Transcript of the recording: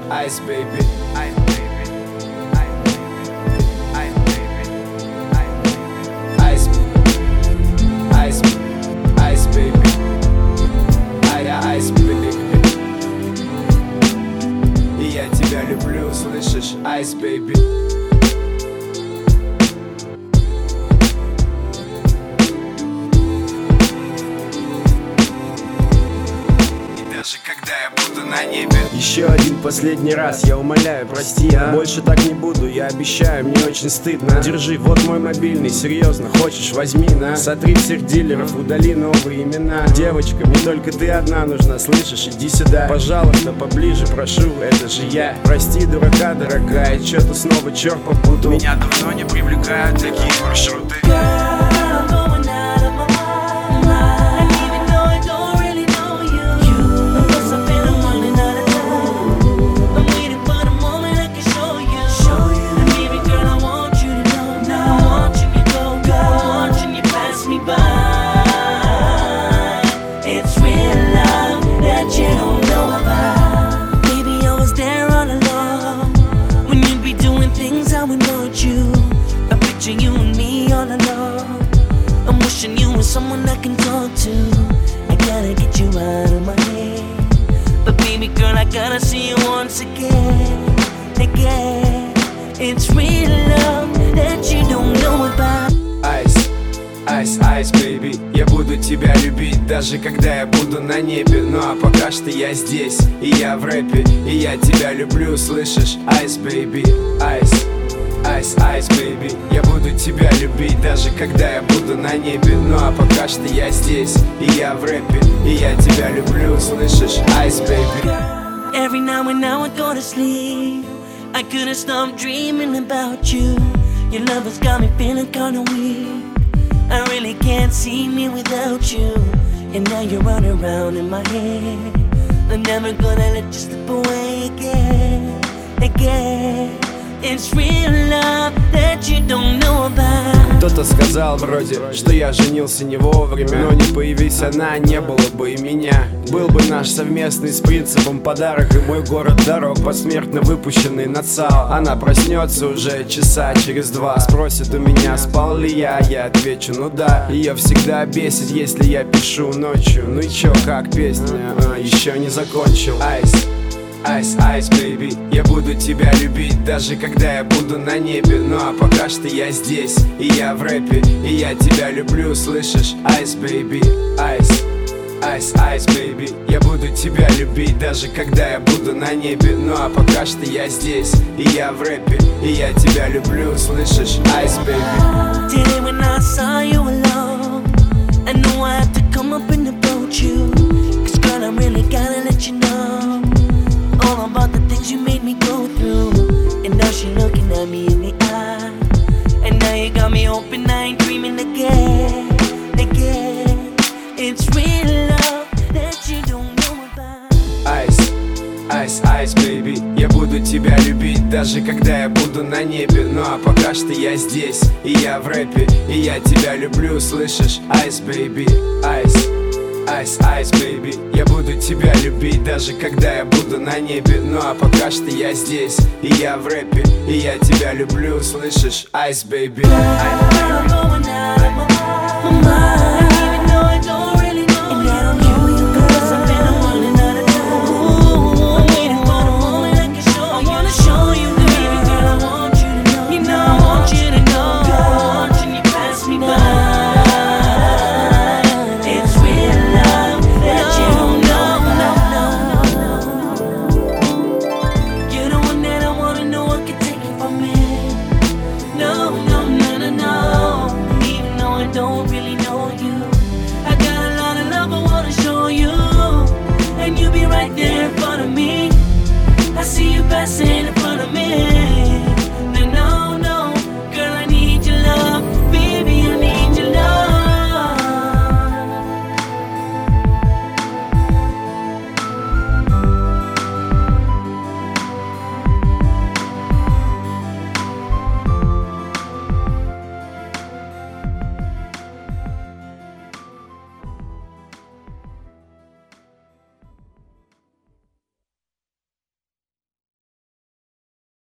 Ice baby. Ice baby. Ice baby. И я тебя люблю, слышишь? Ice baby. Даже когда я буду на небе. Еще один последний раз, я умоляю, прости, а? Больше так не буду, я обещаю, мне очень стыдно. Держи, вот мой мобильный, серьезно, хочешь, возьми, на. Сотри всех дилеров, удали новые имена. Девочка, мне только ты одна нужна, слышишь, иди сюда. Пожалуйста, поближе, прошу, это же я. Прости, дурака, дорогая, что-то снова черт попутал. Меня давно не привлекают такие маршруты. You and me all alone. I'm wishing you were someone I can talk to. I gotta get you out of my head. But baby girl, I gotta see you once again. Again. It's real love that you don't know about. Ice, baby. Я буду тебя любить, даже когда я буду на небе. Ну а пока что я здесь, и я в рэпе. И я тебя люблю, слышишь? Ice, baby. Ice, baby. Я буду тебя любить, даже когда я буду на небе. Ну а пока что я здесь, и я в рэпе. И я тебя люблю, слышишь? Ice, baby. Every now and now I go to sleep, I couldn't stop dreaming about you. Your love has got me feeling kinda weak. I really can't see me without you. And now you're running around in my head. I'm never gonna let you slip away again. It's real love that you don't know about. Кто-то сказал вроде, что я женился не вовремя. Но не появись она, не было бы и меня. Был бы наш совместный с принципом подарок. И мой город дорог, посмертно выпущенный на ЦАО. Она проснется уже часа через 2. Спросит у меня, спал ли я отвечу, ну да. Ее всегда бесит, если я пишу ночью. Ну и чё, как песня? Еще не закончил. Ice, baby. Я буду тебя любить, даже когда я буду на небе. Ну а пока что я здесь, и я в рэпе. И я тебя люблю, слышишь? Ice, baby. Ice, baby. Я буду тебя любить, даже когда я буду на небе. Ну а пока что я здесь, и я в рэпе. И я тебя люблю, слышишь? Ice, baby. Today when I saw you alone, I knew I had to come up and approach you. Cause girl, I really gotta let you know all about the things you made me go through. And now she looking at me in the eye. And now you got me hoping I ain't dreaming again. It's real love that you don't know about. Ice, baby. Я буду тебя любить, даже когда я буду на небе. Ну а пока что я здесь, и я в рэпе. И я тебя люблю, слышишь? Ice, baby. Ice, baby. Я буду тебя любить, даже когда я буду на небе. Ну а пока что я здесь, и я в рэпе. И я тебя люблю, слышишь? Ice, baby. Ice, baby.